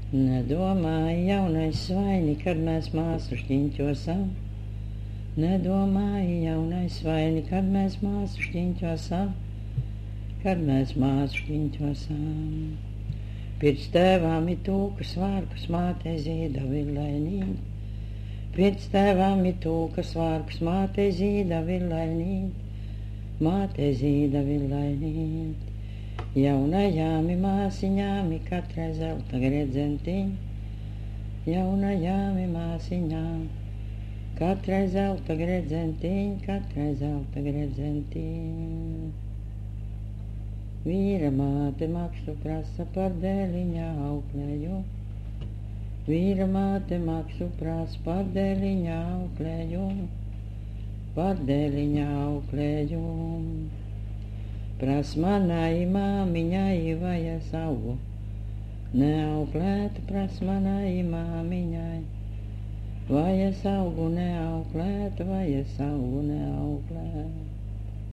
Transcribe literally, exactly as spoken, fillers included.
Nedomāja jaunais svaini, kad mēs māsu šķiņķosam. Nedomāja jaunais svaini, kad mēs māsu šķiņķosam. Kad mēs māsu šķiņķosam. Pirms tēvām ir tūkas vārkus, mātei zīda villainīt. Pirms tēvām ir tūkas vārkus, mātei zīda villainīt. Mātei zīda villainīt. Jaunajām ir māsiņām ir katrai zelta gredzentiņ. Jaunajām ir māsiņām katrai zelta gredzentiņ, katrai zelta gredzentiņ. Vīra māte maksu prasa par dēliņa auklēju. Vīra māte maksu prasa par dēliņa auklēju. Par dēliņa auklēju. Pras manai māmiņai vajas augu. Neauklētu pras manai māmiņai. Vajas augu neauklētu, vajas augu neauklētu.